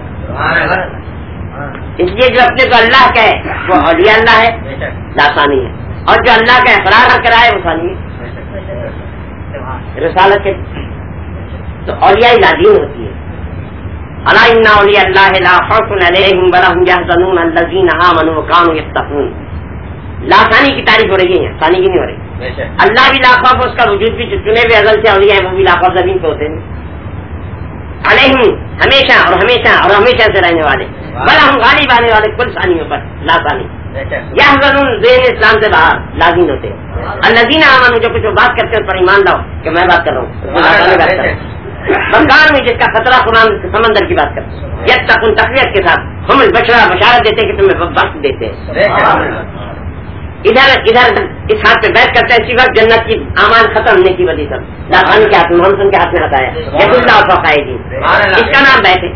इसलिए जो अपने को अल्लाह कहे वो औलिया अल्लाह है, लासानी है, और जो अल्लाह का इकरार कराए वो सानी है, रिसालत के। तो औलिया लादीन होती है। अला इन्ना औलिया अल्लाह ला खौफुन अलैहिम वला हुम यहज़नून अल्लज़ीना आमनू व कानू यत्तक़ून। लासानी की तारीफ हो रही है, सानी की नहीं हो रही। अल्लाह भी लाखौफ, उसका वजूद भी चुने हुए अज़ल से औलिया है, वो भी लाखौफ ज़मीन पे होते हैं। अलैहिम हमेशा और हमेशा और हमेशा से रहने वाले, बला हम गालिब आने वाले कुल सानियों पर लासानी। यहज़नून ज़ेन इस्लाम से बाहर लाज़ीन होते हैं। अल्लज़ीना आमनू, जो कुछ बात करते हैं उस पर ईमान लाओ कि मैं बात कर रहा हूँ। बंगाल में जिसका खतरा कुरान समंदर की बात करते हैं, यत्तक़ून तक़वियत के साथ हम बशरा बशारत देते कि तुम्हें वक्त देते हैं। इधर इधर इस हाथ पे बैठ करते हैं, इसी वक्त जन्नत की आमान खत्म होने की वजह से लासानी के हाथ में, मोहम्मद के हाथ में रखा है, इसका नाम बैठे।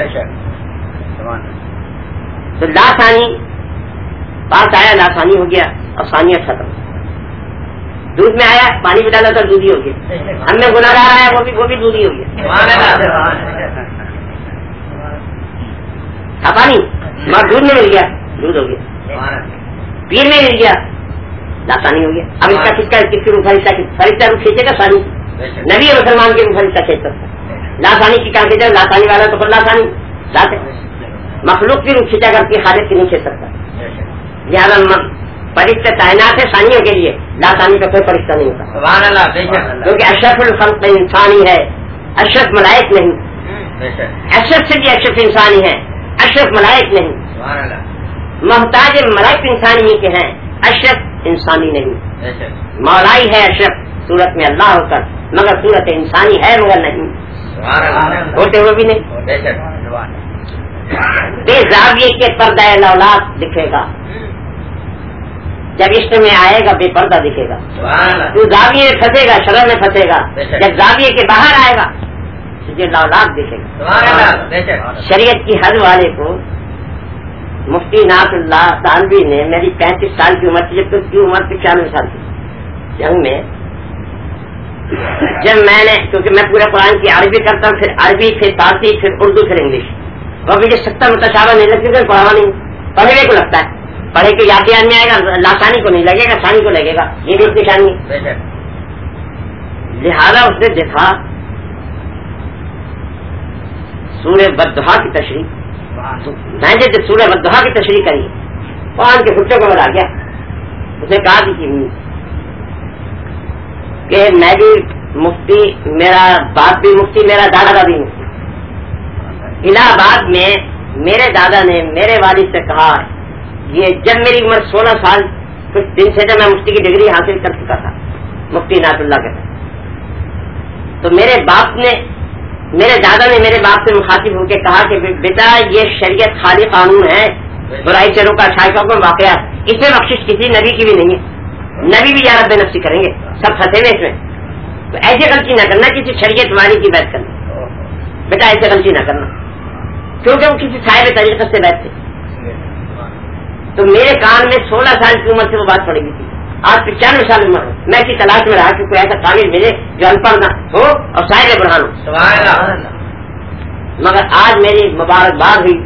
तो लासानी पास आया, लासानी हो गया और सानियत खत्म। दूध में आया, पानी भी डाला तो दूध ही हो गया। हमने गुनाहगार आया, वो भी दूध ही हो गया। पानी मगर दूध में मिल गया, दूध हो गया। पीर में मिल गया, लासानी हो गया। अब इसका किसके रूप फरिश्ता रूप खींचेगा? सानी। नबी और मुसलमान के रूप फरिश्ता खींच सकता। लासानी की कहाँ खींचेगा? लासानी वाला तो फिर लासानी लाते मखलूक की रूप खींचा करके खालिद की नहीं खींच सकता। लिहाजा फरिश्ते तैनात है सानियों के लिए, लासानी का कोई फरिश्ता नहीं होता, क्योंकि अशरफुल खल्क़ इंसानी है, अशरफ मलाइक नहीं। अशरफ से भी अशरफ इंसानी है, अशरफ मलाइक नहीं। मोहताज मलाइक इंसानी के हैं, अशरफ इंसानी नहीं। मौलाई है अशरफ सूरत में अल्लाह होकर, मगर सूरत इंसानी है मगर नहीं, होते हुए भी नहीं। बेजाविये के पर्दा लौलाद दिखेगा, जब इश्क में आएगा बेपर्दा दिखेगा। तू जाविये में फंसेगा, शरह में फंसेगा, जब जाविये के बाहर आएगा तुझे लौलाद दिखेगा। शरीयत की हद वाले को मुफ्ती नासुल्लाह तानवी ने, मेरी 35 साल की उम्र थी जब तक की उम्र 95 साल की जंग में, जब मैंने, क्योंकि मैं पूरे कुरान की अरबी करता हूँ, फिर अरबी, फिर फारसी, फिर उर्दू, फिर इंग्लिश, और मुझे 70 मुतशाबा नहीं लगती, फिर पढ़ावा नहीं, पढ़ने को लगता है, पढ़े के याद में आएगा, लासानी को नहीं लगेगा, सानी को लगेगा, ये भी एक निशानी है। लिहाजा उसने देखा सूरह बद्दुहा की तशरीह, तो मैं जब सूरह बद्दुहा की तशरीह करी, कुरान के हुक्म को बता गया। उसने कहा कि मैं भी मुफ्ती, मेरा बाप भी मुफ्ती, मेरा दादा भी मुफ्ती। इलाहाबाद में मेरे दादा ने मेरे वालिद से कहा, ये जब मेरी उम्र 16 साल कुछ दिन से जब मैं मुफ्ती की डिग्री हासिल कर चुका था, मुफ्ती नातुल्लाह के साथ, तो मेरे दादा ने मेरे बाप से मुखातिब होकर कहा कि बेटा ये शरीयत खाली कानून है, बुराई से रोका अच्छाई का हुक्म, वाकया इसमें बख्शिश किसी नबी की भी नहीं है, नबी भी या रब्बे नफ्सी करेंगे, सब फंसे हुए इसमें। तो ऐसी गलती न करना, किसी शरीयत वाली की बात करना, बेटा ऐसी गलती न करना, क्योंकि वो किसी साहिब तरीक़त से बैठते। तो मेरे कान में 16 साल की उम्र से वो बात पड़ेगी थी, आज 95 साल उम्र हो, मैं इसी तलाश में रहा कि कोई ऐसा काबिल मिले जो अनपढ़ ना हो और साहिब बुरहान हो। मगर आज मेरी मुबारकबाद हुई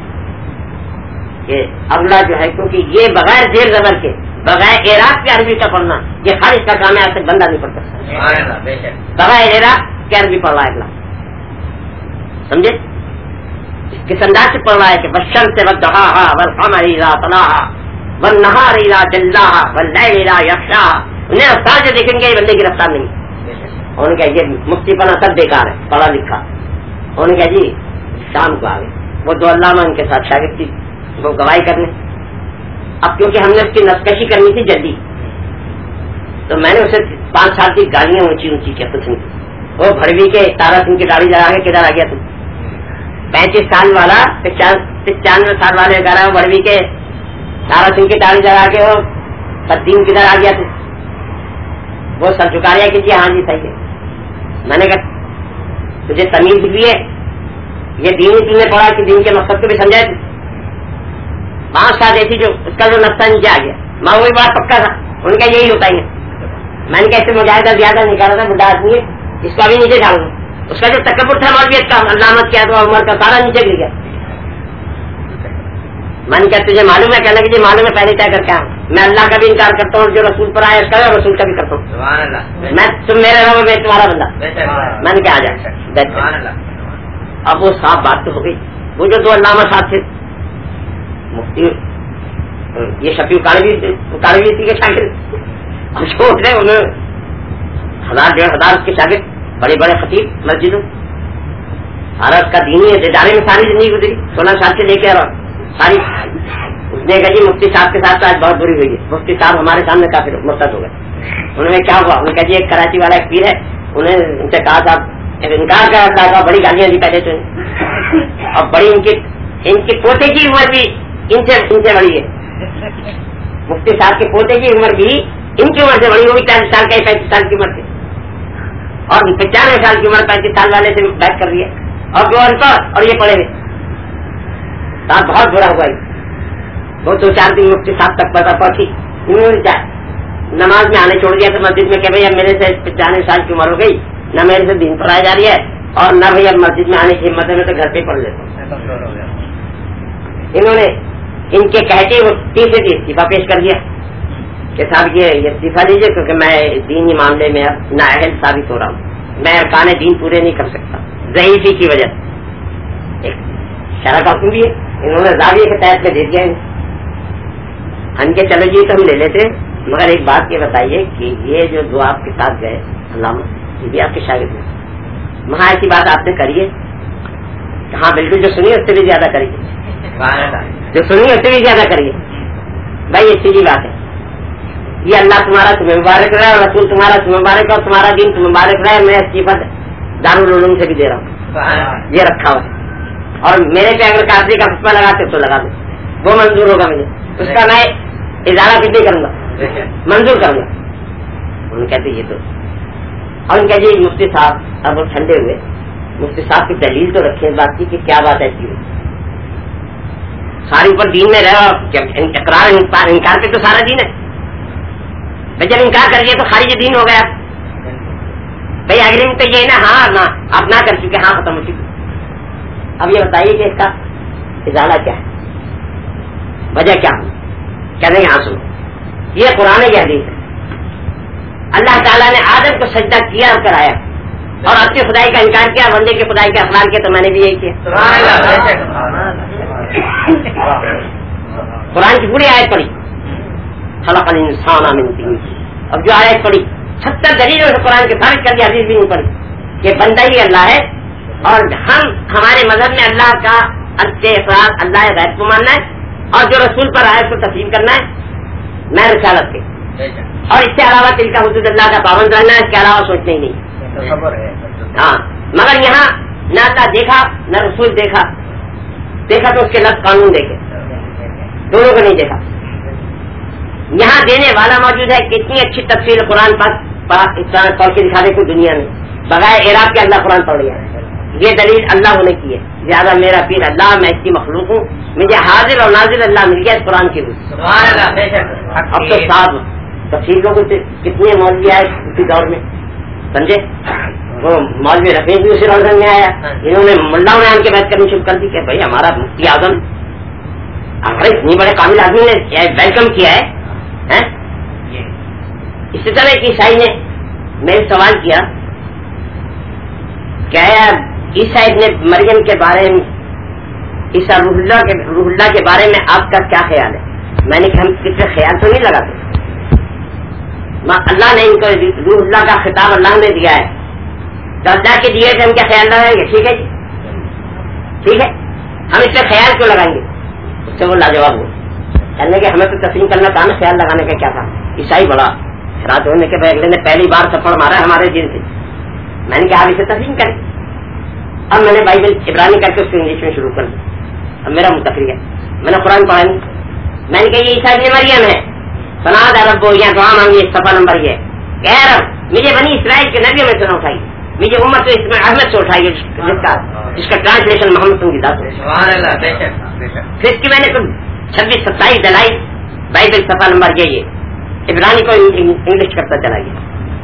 कि अगला जो है, क्योंकि ये बगैर जेर जबर के, बगैर इराक के अरबी का पढ़ना, ये खारिज का काम है, आज तक बंदा नहीं पढ़ सकता, बगैर इराक के अरबी पढ़ रहा है, समझे? کس انداز سے پڑھ رہا ہے کہ والشمس والضحاها والقمر اذا طلاها والنهار اذا جلاها والليل اذا يغشاها. انہیں رفتار جو دیکھیں گے یہ بندے کی رفتار نہیں. انہوں نے کہا یہ مفتی پنا سب بیکار ہے پڑھا لکھا. انہوں نے کہا جی شام کو آ گئے وہ دو علامہ ان کے ساتھ شاگرد تھی وہ گواہی کرنے. اب کیونکہ ہم نے اس کی نسکشی کرنی تھی جلدی تو میں نے اسے 5 سال کی گاڑیاں اونچی اونچی کیا کچھ نہیں. وہ بھڑوی کے تارا سنگھ کی گاڑی جلا کے کدھر آ گیا تم 35 سال والا 95 سال والے کہہ رہا بھڑوی کے تارا سنگھ کی گاڑی جلا کے وہ بدین کدھر آ گیا تم. وہ سر چکا رہا کہ جی ہاں جی صحیح ہے. میں نے کہا تجھے تمیز بھی ہے یہ دین تم نے پڑھا کہ دین کے مقصد کو بھی سمجھائے. 5 سال ایسی جو اس کا جو نقصہ نیچے آ گیا ماں وہی بڑا پکا تھا ان کا یہی ہوتا ہی ہے. میں نے کہا اس سے مجاہدہ زیادہ نکالا تھا بڈھا آدمی ہے اس کو ابھی نیچے ڈالوں. اس کا جو تکبر تھا مولویت کا علامت کیا تو عمر کا سارا نیچے گر گیا. میں نے کہا تجھے معلوم ہے کہنا کہ جی معلوم ہے پہلے طے کر کے آؤں میں اللہ کا بھی انکار کرتا ہوں جو رسول پر آیا اس کا اور رسول کا بھی کرتا ہوں. میں تم میرے رہو میں تمہارا بندہ. میں نے کہا آ جائے. اب وہ صاف بات تو ہو گئی. وہ جو 2 علامہ صاحب تھے مفتی یہ شفیع کاروی تھی کے شاگرد ہم چھوٹ رہے انہیں 1000-1500 کے شاگرد بڑے بڑے خطیب مسجدوں عرب کا دینی ادارے میں ساری زندگی گزری 16 سال سے لے کے ساری. اس نے کہا جی مفتی صاحب کے ساتھ آج بہت بری ہوئی ہے. مفتی صاحب ہمارے سامنے کافی مرتد ہو گئے. انہوں نے کیا ہوا انہوں نے کہا جی ایک کراچی والا ایک پیر ہے انہیں ان سے کہا تھا انکار کرتا تھا بڑی گالیاں دی پہلے تو اور بڑی ان کی پوتے کی عمر بھی ان سے بڑی ہے. مفتی صاحب کے پوتے کی عمر بھی ان کی عمر سے بڑی. وہ بھی 40 سال کا 35 سال کی عمر سے اور 95 سال کی عمر 35 سال والے سے بیٹھ کر رہی ہے اور جو ان پر اور یہ پڑے ہوئے صاحب بہت برا ہوا. وہ 2-4 دن مفتی صاحب تک پتا پہنچی انہوں نے نماز میں آنے چھوڑ دیا تو مسجد میں کہ بھائی اب میرے سے 95 سال کی عمر ہو گئی نہ میرے سے دین پڑھائی جا رہی ہے اور نہ بھائی اب مسجد میں آنے کی ہمت ہے میں تو گھر پہ پڑھ لیتا ہوں. انہوں نے ان کے کہتے وہ 30 استعفیٰ پیش کر دیا کہ صاحب یہ استعفیٰ دیجیے کیونکہ میں دینی معاملے میں اب نااہل ثابت ہو رہا ہوں. میں ارکان دین پورے نہیں کر سکتا ضعیفی کی وجہ سے. ایک شرح کا حکم بھی ہے انہوں نے زاویے کے تحت میں دے دیا. ہم کے چلو جی تو ہم لے لیتے مگر ایک بات یہ بتائیے کہ یہ جو 2 آپ کے ساتھ گئے علامہ یہ بھی آپ کے شاگرد ہیں وہاں ایسی بات آپ نے کریے ہاں بالکل جو سنی اس سے بھی زیادہ کریے جو سنی اس سے بھی زیادہ کریے بھائی یہ سیدھی بات ہے. یہ اللہ تمہارا تمہیں مبارک رہے اور رسول تمہارا تمہیں مبارک اور تمہارا دین تمہیں مبارک رہے. میں استعفیٰ دارالعلوم سے بھی دے رہا ہوں یہ رکھا ہوا اور میرے پہ اگر کافی کا فسپا لگاتے تو لگا دو وہ منظور ہوگا مجھے اس کا میں اظہارہ کتنی کروں گا منظور کروں گا. ان کہتے یہ تو اور ان کہتے مفتی صاحب اب وہ ٹھنڈے ہوئے مفتی صاحب کی دلیل تو رکھے اس بات کی کہ کیا بات ایسی ہوئی ساری اوپر دین میں رہے اقرار انکار پہ تو سارا دین ہے. بھائی جب انکار کر لیا تو خارج دین ہو گیا. بھائی اگلے میں تو یہ نا ہاں نہ آپ نہ کر چکے ہاں ختم ہو چکی. اب یہ بتائیے کہ اس کا ازالہ کیا ہے وجہ کیا ہو کہتے ہیں یہاں سنو یہ قرآن کی حدیث ہے. اللہ تعالیٰ نے آدم کو سجدہ کیا اور کرایا اور اپنی خدائی کا انکار کیا بندے کی خدائی کا اقرار کیا تو میں نے بھی یہی کیا. قرآن کی پوری آیت پڑھی خلق الانسان من طین. اب جو آیت پڑھی 70 دلیلوں سے قرآن کے ثابت کر دیا حدیث بھی نہیں پڑھی کہ بندہ ہی اللہ ہے اور ہم ہمارے مذہب میں اللہ کا اقرار اللہ غیب کو ماننا ہے اور جو رسول پر آئے اس کو تسلیم کرنا ہے میں رسالت کے اور اس کے علاوہ دل کا حدود اللہ کا پابند رہنا ہے اس کے علاوہ سوچنا ہی نہیں. ہاں مگر یہاں نہ اللہ دیکھا نہ رسول دیکھا تو اس کے لفظ قانون دیکھے دونوں کو نہیں دیکھا. یہاں دینے والا موجود ہے کتنی اچھی تفصیل قرآن پاک پڑھ کے دکھا دے کوئی دنیا میں بغیر اعراب کے اللہ قرآن پڑھ گیا. یہ دلیل اللہ ہونے کی ہے زیادہ میرا پیر اللہ میں اس کی مخلوق ہوں مجھے حاضر اور نازل اللہ مل گیا اس قرآن کی روح. اب تو صاحب تفصیل لوگوں سے کتنے مولوی آئے اسی دور میں سمجھے وہ مولوی رفیع بھی اسی روزن میں آیا انہوں نے ملا نے آن کے بات کرنی شروع کر دی کہ بھائی ہمارا مفتی اعظم ہمارے اتنی بڑے قابل آدمی نے ویلکم کیا ہے. اسی طرح ایک عیسائی نے میرے سوال کیا کہ عیسیٰ ابن مریم کے بارے میں عیسیٰ روح اللہ کے بارے میں آپ کا کیا خیال ہے؟ میں نے کہا ہم کس سے خیال تو نہیں لگاتے، اللہ نے ان کو روح اللہ کا خطاب اللہ نے دیا ہے تو اللہ کے دیے سے ہم کیا خیال لگائیں گے؟ ٹھیک ہے جی ٹھیک ہے، ہم اس پہ خیال کیوں لگائیں گے؟ اس سے وہ لاجواب ہو کہنے کہ ہمیں تو تسلیم کرنا تھا نا، خیال لگانے کا کیا تھا؟ عیسائی بڑا حیران ہونے کے بعد نے پہلی بار تھپڑ مارا ہمارے دل سے. میں نے کہا آپ اسے تسلیم کریں. اب میں نے بائبل عبرانی کر کے اس کو انگلش میں شروع کر دیا. اب میرا متفری ہے، میں نے قرآن پڑھا نہیں. میں نے کہا یہ عیسیٰ ابن مریم ہے، سناد عرب یا دعا مانگی، صفحہ نمبر یہ کہہ رہا ہوں مجھے بنی اسرائیل کے نبیوں میں سے نہ اٹھائی، مجھے امت اس میں احمد سے اٹھائی جس کا ٹرانسلیشن محمد کی ذات ہے. پھر اس کی میں نے 26-27 دلائی بائبل صفحہ نمبر یہ عبرانی کو انگلش کرتا چلا گیا.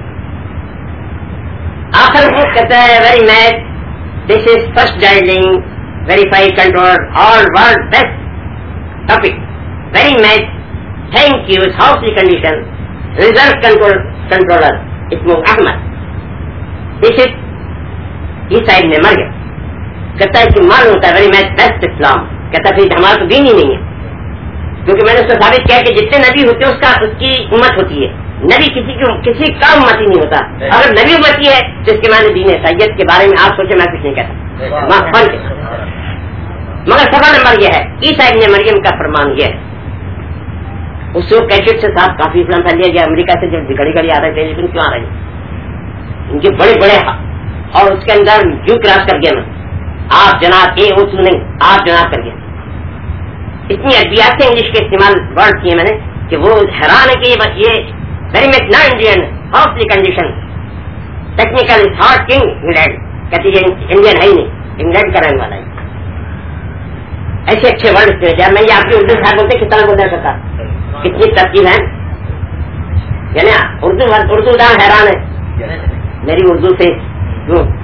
آخر میں کہتا ہے very much this is first dialling verify control all world best topic very much thank you ہاؤسلی کنڈیشن ریزرو کنٹرولر اسمو احمد دس از عیسیٰ ابن مریم. کہتا ہے کہ معلوم ہوتا ہے ویری میچ بیسٹ اسلام. کہتا ہے پھر ہمارا تو دین ہی نہیں ہے، کیونکہ میں نے اس کو ثابت کیا کہ جتنے نبی ہوتے ہیں اس کی امت ہوتی ہے. نبی کسی کا امتی نہیں ہوتا. اگر نبی امتی ہے تو اس کے معنی دین سید کے بارے میں آپ سوچے میں کچھ نہیں کہتا. مگر سفر نمبر یہ ہے عیسیٰ ابن مریم کا فرمان یہ ہے. اس وقت کیسٹ سے ساتھ کافی اسلام پھیل لیا گیا. امریکہ سے جب گھڑی گھڑی آ رہے تھے لیکن کیوں آ رہے ہیں ان کے بڑے بڑے اور اس کے اندر جو کراس کر گیا میں آپ جناب اے اصول نہیں آپ جناب کر گیا. اتنی ادبیات سے انگلش کے استعمال ورڈ کیے میں نے کہ وہ حیران ہے کہ یہ ویری مچ نا انڈین ہاؤسلی condition technical heart king England. کہتی ہے انڈین ہے ہی نہیں، انگلینڈ کا رہنے والا ہے. ایسے اچھے ورڈ جب میں یہ آپ کی اردو صاحب بولتے کتنا بولنا سکتا کتنی ترکیب ہے یعنی اردو دان حیران ہے میری اردو سے.